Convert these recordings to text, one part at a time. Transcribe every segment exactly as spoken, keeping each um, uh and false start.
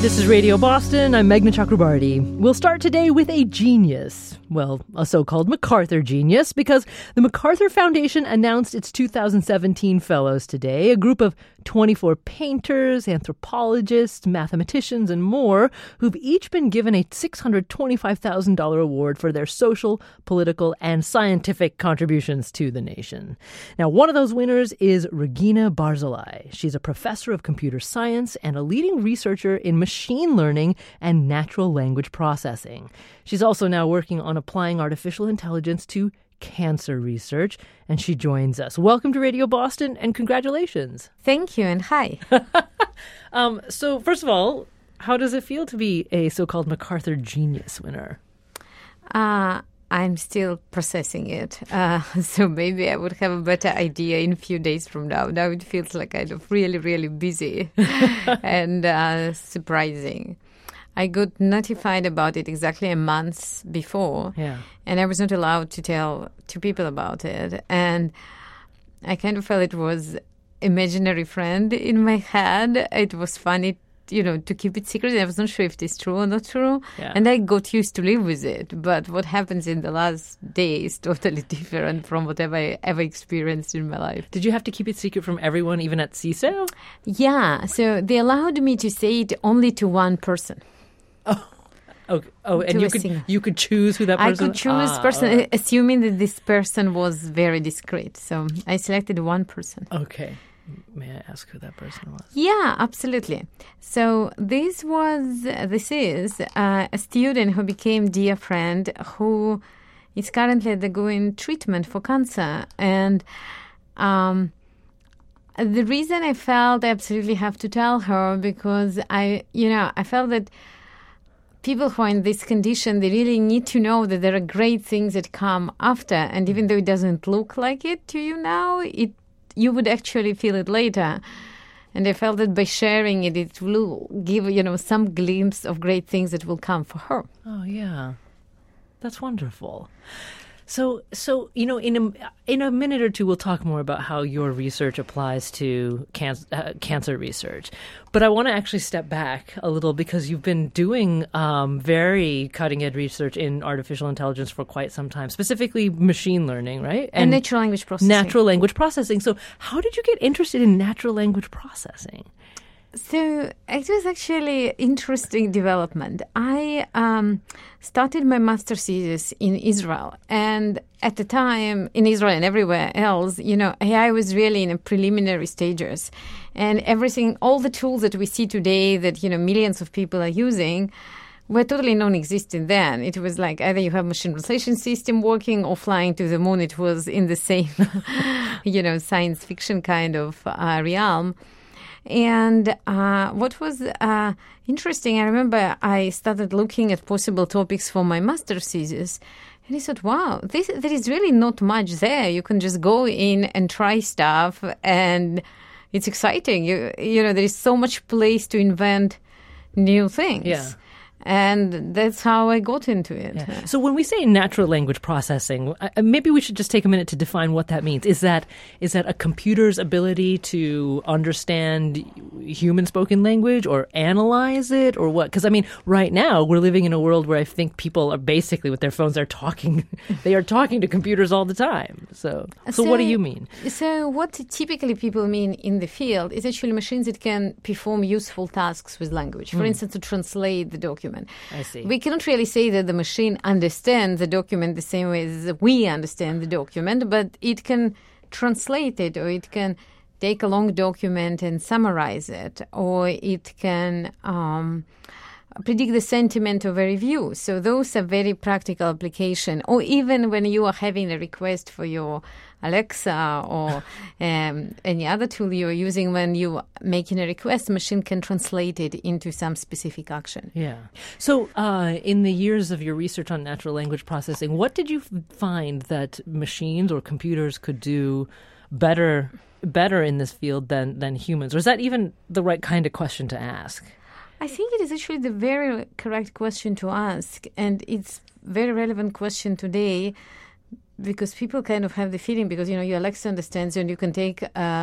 This is Radio Boston. I'm Meghna Chakrabarti. We'll start today with a genius. Well, a so-called MacArthur genius, because the MacArthur Foundation announced its two thousand seventeen fellows today, a group of twenty-four painters, anthropologists, mathematicians, and more, who've each been given a six hundred twenty-five thousand dollars award for their social, political, and scientific contributions to the nation. Now, one of those winners is Regina Barzilai. She's a professor of computer science and a leading researcher in machine learning and natural language processing. She's also now working on applying artificial intelligence to cancer research, and she joins us. Welcome to Radio Boston, and congratulations. Thank you, and hi. um, so, first of all, how does it feel to be a so-called MacArthur Genius winner? Uh, I'm still processing it, uh, so maybe I would have a better idea in a few days from now. Now it feels like kind of really, really busy and uh, surprising. I got notified about it exactly a month before, yeah. and I was not allowed to tell two people about it. And I kind of felt it was imaginary friend in my head. It was funny, you know, to keep it secret. I was not sure if it's true or not true. Yeah. And I got used to live with it. But what happens in the last day is totally different from whatever I ever experienced in my life. Did you have to keep it secret from everyone, even at C I S A? Yeah. So they allowed me to say it only to one person. Oh, okay. Oh, and To you a could singer. you could choose who that person. I could choose ah, person, all right. assuming that this person was very discreet. So I selected one person. Okay. May I ask who that person was? Yeah, absolutely. So this was, this is uh, a student who became dear friend who is currently undergoing treatment for cancer. And um, the reason I felt I absolutely have to tell her, because I, you know, I felt that people who are in this condition, they really need to know that there are great things that come after. And even though it doesn't look like it to you now, it you would actually feel it later. And I felt that by sharing it, it will give, you know, some glimpse of great things that will come for her. Oh, yeah. That's wonderful. So, so you know, in a, in a minute or two, we'll talk more about how your research applies to cancer, uh, cancer research. But I want to actually step back a little, because you've been doing um, very cutting-edge research in artificial intelligence for quite some time, specifically machine learning, right? And, and natural language processing. Natural language processing. So how did you get interested in natural language processing? So it was actually interesting development. I um, started my master's thesis in Israel, and at the time in Israel and everywhere else, you know, A I was really in a preliminary stages, and everything, all the tools that we see today that, you know, millions of people are using were totally non-existent then. It was like either you have machine translation system working or flying to the moon. It was in the same, you know, science fiction kind of uh, realm. And uh, what was uh, interesting, I remember I started looking at possible topics for my master's thesis, and I thought, wow, this, there is really not much there. You can just go in and try stuff, and it's exciting. You, you know, there is so much place to invent new things. Yeah. And that's how I got into it. Yeah. So when we say natural language processing, uh, maybe we should just take a minute to define what that means. Is that is that a computer's ability to understand human spoken language or analyze it, or what? Because, I mean, right now we're living in a world where I think people are basically with their phones are talking. They are talking to computers all the time. So, so, so what do you mean? So what typically people mean in the field is actually machines that can perform useful tasks with language. For mm. instance, to translate the document. I see. We cannot really say that the machine understands the document the same way as we understand the document, but it can translate it, or it can take a long document and summarize it, or it can um, predict the sentiment of a review. So those are very practical application. Or even when you are having a request for your Alexa or um, any other tool you're using, when you're making a request, the machine can translate it into some specific action. Yeah. So uh, in the years of your research on natural language processing, what did you find that machines or computers could do better better in this field than, than humans? Or is that even the right kind of question to ask? I think it is actually the very correct question to ask, and it's a very relevant question today, because people kind of have the feeling, because, you know, your Alexa understands you and you can take a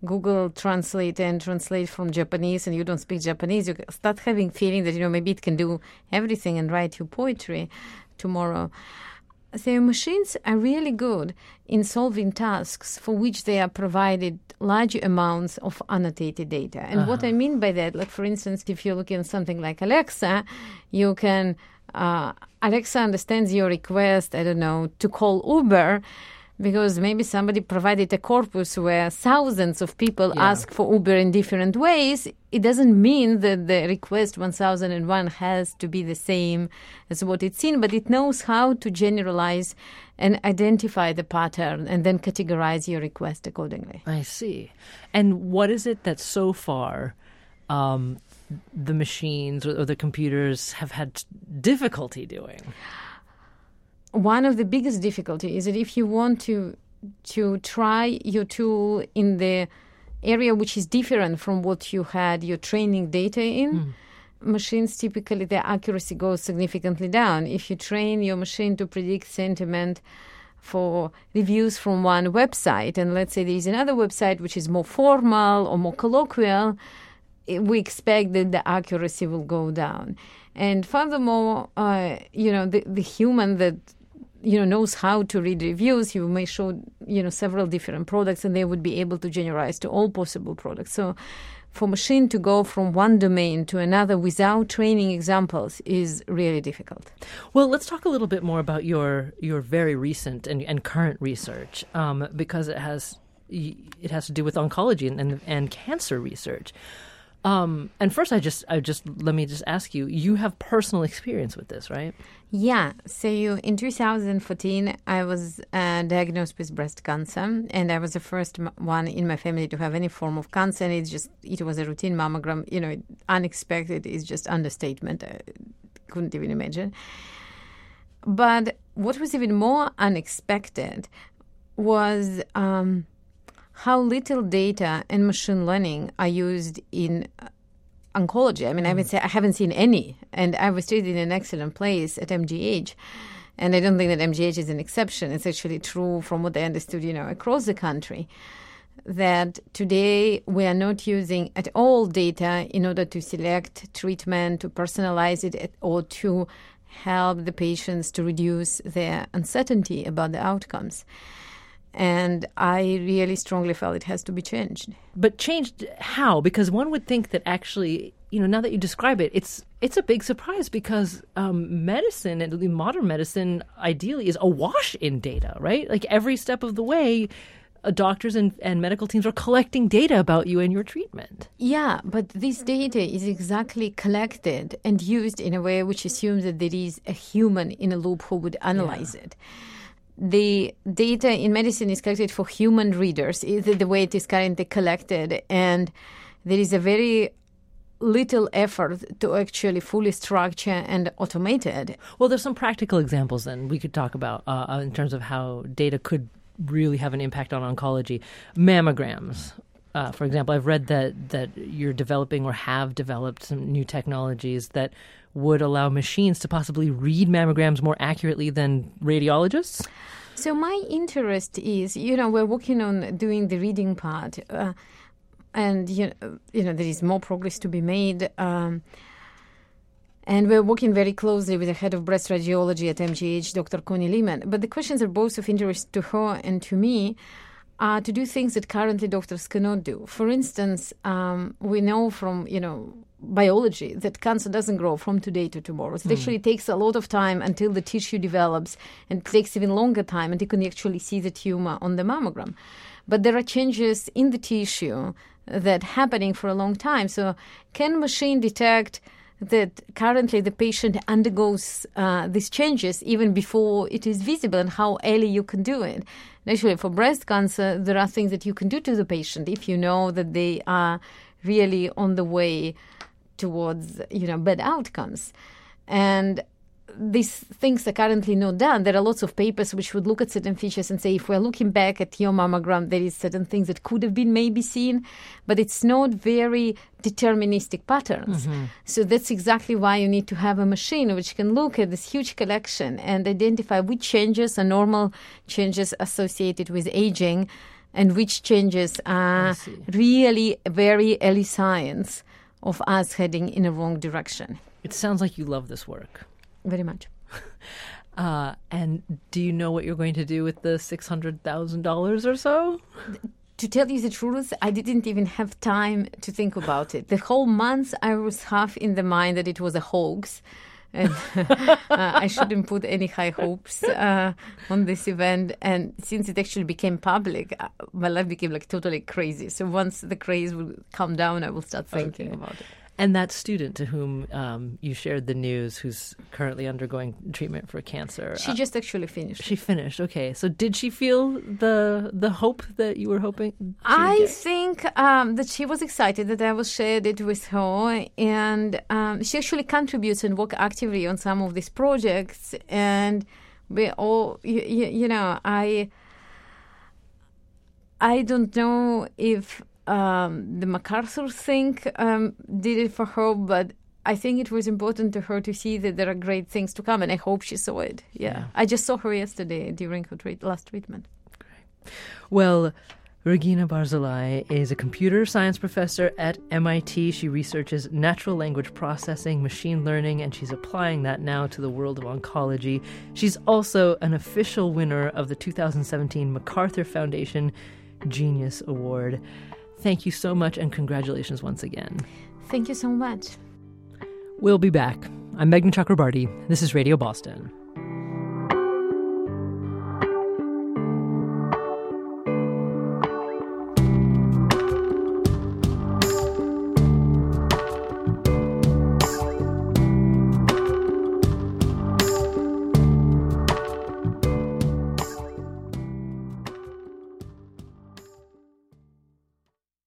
Google Translate and translate from Japanese and you don't speak Japanese, you start having feeling that, you know, maybe it can do everything and write you poetry tomorrow. So machines are really good in solving tasks for which they are provided large amounts of annotated data. And uh-huh. what I mean by that, like for instance, if you're looking at something like Alexa, you can, uh, Alexa understands your request, I don't know, to call Uber, because maybe somebody provided a corpus where thousands of people yeah. ask for Uber in different ways. It doesn't mean that the request one thousand one has to be the same as what it's seen, but it knows how to generalize and identify the pattern and then categorize your request accordingly. I see. And what is it that so far um, the machines or, or the computers have had difficulty doing? One of the biggest difficulties is that if you want to to try your tool in the area which is different from what you had your training data in, mm. machines typically their accuracy goes significantly down. If you train your machine to predict sentiment for reviews from one website, and let's say there is another website which is more formal or more colloquial, we expect that the accuracy will go down. And furthermore, uh, you know, the, the human that you know, knows how to read reviews, you may show, you know, several different products and they would be able to generalize to all possible products. So for machine to go from one domain to another without training examples is really difficult. Well, let's talk a little bit more about your your very recent and, and current research, um, because it has it has to do with oncology and, and, and cancer research. Um, and first, I just, I just let me just ask you: you have personal experience with this, right? Yeah. So, you, in two thousand fourteen, I was uh, diagnosed with breast cancer, and I was the first m- one in my family to have any form of cancer. And it's just, it was a routine mammogram. You know, it, unexpected is just understatement. I couldn't even imagine. But what was even more unexpected was Um, how little data and machine learning are used in oncology. I mean, mm. I would say I haven't seen any, and I was treated in an excellent place at M G H, and I don't think that M G H is an exception. It's actually true from what I understood, you know, across the country, that today we are not using at all data in order to select treatment, to personalize it, or to help the patients to reduce their uncertainty about the outcomes. And I really strongly felt it has to be changed. But changed how? Because one would think that actually, you know, now that you describe it, it's it's a big surprise because um, medicine, and modern medicine, ideally is awash in data, right? Like every step of the way, uh, doctors and, and medical teams are collecting data about you and your treatment. Yeah, but this data is exactly collected and used in a way which assumes that there is a human in a loop who would analyze yeah. it. The data in medicine is collected for human readers, is the way it is currently collected, and there is a very little effort to actually fully structure and automate it. Well, there's some practical examples then we could talk about uh, in terms of how data could really have an impact on oncology. Mammograms. Uh, for example, I've read that, that you're developing or have developed some new technologies that would allow machines to possibly read mammograms more accurately than radiologists? So my interest is, you know, we're working on doing the reading part, uh, and, you know, you know, there is more progress to be made. Um, and we're working very closely with the head of breast radiology at M G H, Doctor Connie Lehman. But the questions are both of interest to her and to me. Uh, to do things that currently doctors cannot do. For instance, um, we know from, you know, biology that cancer doesn't grow from today to tomorrow. So it mm. actually takes a lot of time until the tissue develops, and it takes even longer time until you can actually see the tumor on the mammogram. But there are changes in the tissue that are happening for a long time. So can machine detect that currently the patient undergoes uh, these changes even before it is visible, and how early you can do it? Actually, for breast cancer, there are things that you can do to the patient if you know that they are really on the way towards, you know, bad outcomes. And these things are currently not done. There are lots of papers which would look at certain features and say, if we're looking back at your mammogram, there is certain things that could have been maybe seen, but it's not very deterministic patterns. Mm-hmm. So that's exactly why you need to have a machine which can look at this huge collection and identify which changes are normal changes associated with aging, and which changes are really very early signs of us heading in a wrong direction. It sounds like you love this work. Very much. Uh, and do you know what you're going to do with the six hundred thousand dollars or so? To tell you the truth, I didn't even have time to think about it. The whole month I was half in the mind that it was a hoax. And uh, I shouldn't put any high hopes uh, on this event. And since it actually became public, uh, my life became like totally crazy. So once the craze will calm down, I will start thinking Okay. about it. And that student to whom um, you shared the news, who's currently undergoing treatment for cancer. She uh, just actually finished. She finished. Okay. So did she feel the the hope that you were hoping she would I get? think um, that she was excited that I was shared it with her, and um, she actually contributes and works actively on some of these projects. And we all, you, you, you know, I, I don't know if um, the MacArthur thing um, did it for her, but I think it was important to her to see that there are great things to come, and I hope she saw it. Yeah, Yeah. I just saw her yesterday during her treat- last treatment. Well, Regina Barzilai is a computer science professor at M I T. She researches natural language processing, machine learning, and she's applying that now to the world of oncology. She's also an official winner of the two thousand seventeen MacArthur Foundation Genius Award. Thank you so much, and congratulations once again. Thank you so much. We'll be back. I'm Meghna Chakrabarti. This is Radio Boston.